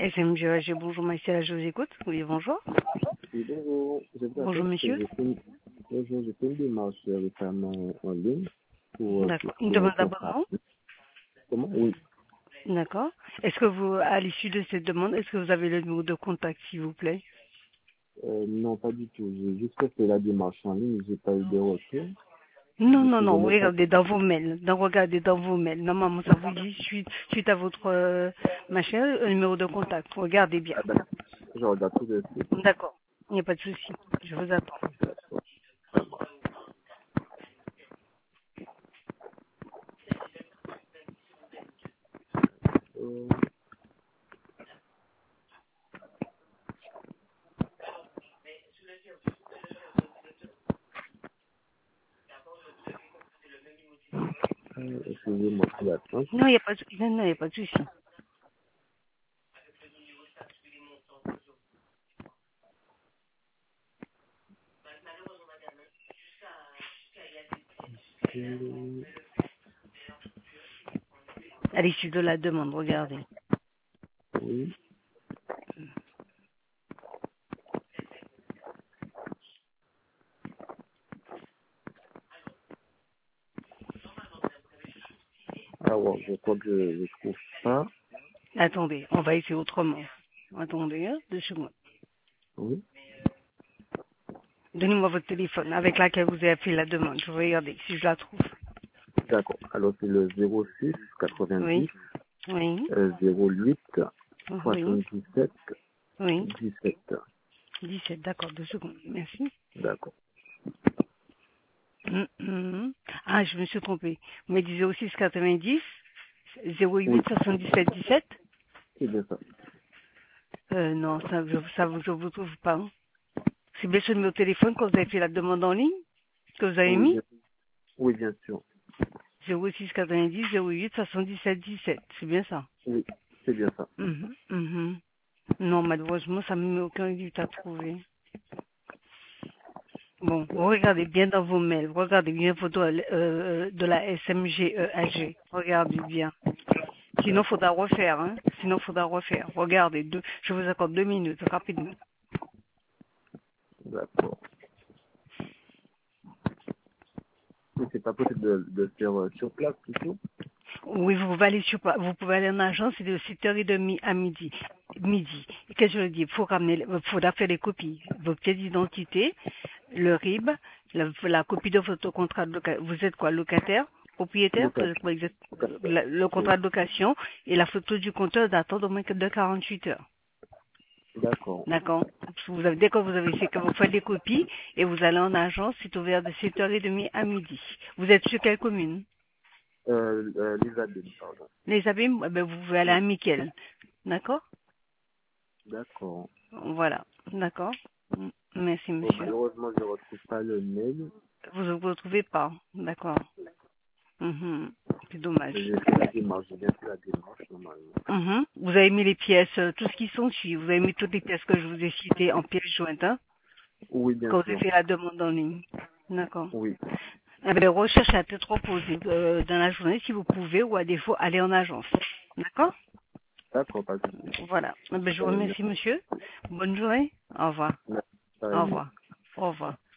SMGAG, bonjour Marcella, je vous écoute. Oui, bonjour. Oui, bonjour. Je vous Bonjour appelle parce que monsieur. j'ai fait une démarche récemment en ligne D'accord. Une pour un demande contrat. d'abonnement. Comment? Oui. D'accord. Est-ce que vous, à l'issue de cette demande, est-ce que vous avez le numéro de contact, s'il vous plaît? Non, pas du tout. J'ai juste fait la démarche en ligne, j'ai pas eu de retour. Non, Du non, coup, non, j'aimerais regardez dans vos mails. Regardez dans vos mails. Normalement, ça vous dit suite à votre machin, le numéro de contact. Regardez bien. ah, ben, je regarde tout de suite. D'accord. Il n'y a pas de souci. Je vous attends. Euh, Excusez-moi pour l'attente. Non, il n'y a pas de, non, non, il n'y a pas de souci. Euh, À l'issue de la demande, regardez. Oui. Alors, je crois que je ne trouve pas. Attendez, on va essayer autrement. Attendez, hein, 2 secondes. Oui. Donnez-moi votre téléphone avec laquelle vous avez fait la demande. Je vais regarder si je la trouve. D'accord. Alors, c'est le 06 Oui, 90 oui, 08 oui, 77 oui. 17. 17, d'accord, 2 secondes. Merci. D'accord. Ah, je me suis trompée. Vous me disiez aussi 90 08 Oui, 77 17. c'est bien ça. Non, je vous trouve pas. Hein. C'est bien sur le numéro de téléphone quand vous avez fait la demande en ligne que vous avez Oui, mis. oui, bien sûr. 06 90 08 77 17. C'est bien ça. Oui, c'est bien ça. Non, malheureusement, ça ne me met aucun résultat trouvé. Bon, regardez bien dans vos mails, regardez bien photo de la SMGEAG, regardez bien. Sinon, D'accord. faudra refaire, hein. Sinon, faudra refaire. Regardez, je vous accorde 2 minutes, rapidement. D'accord. Mais c'est pas possible de le faire sur place plutôt? Oui, vous pouvez aller en agence, c'est de 7h30 à midi. Midi. Qu'est-ce que je veux dire? Il faudra faire les copies. Vos pièces d'identité, le RIB, la copie de votre contrat de location. Vous êtes quoi, locataire? Propriétaire? Local. Le Oui. contrat de location et la photo du compteur datant d'au moins de 48 heures. D'accord. D'accord. Dès que vous avez fait, que vous faites des copies et vous allez en agence, c'est ouvert de 7h30 à midi. Vous êtes sur quelle commune? Les adultes, pardon. Les abîmes, eh ben, vous pouvez aller Oui. à Mickel. D'accord? D'accord. Voilà. D'accord? Merci, Bon, monsieur. malheureusement, je ne retrouve pas le mail. Vous ne vous retrouvez pas. D'accord. C'est dommage. J'ai fait la démarche, j'ai bien fait la démarche normalement. Vous avez mis les pièces, tout ce qui sont suivi. Vous avez mis toutes les pièces que je vous ai citées en pièces jointes, hein, Oui, bien quand vous avez sûr. fait la demande en ligne. D'accord. Oui. Les recherches à tête reposée dans la journée, si vous pouvez, ou à défaut, aller en agence. D'accord? D'accord, pas de souci. Voilà. Je vous Merci. remercie, monsieur. Bonne journée. Au revoir. Merci. Au Pareillement. revoir. Au revoir.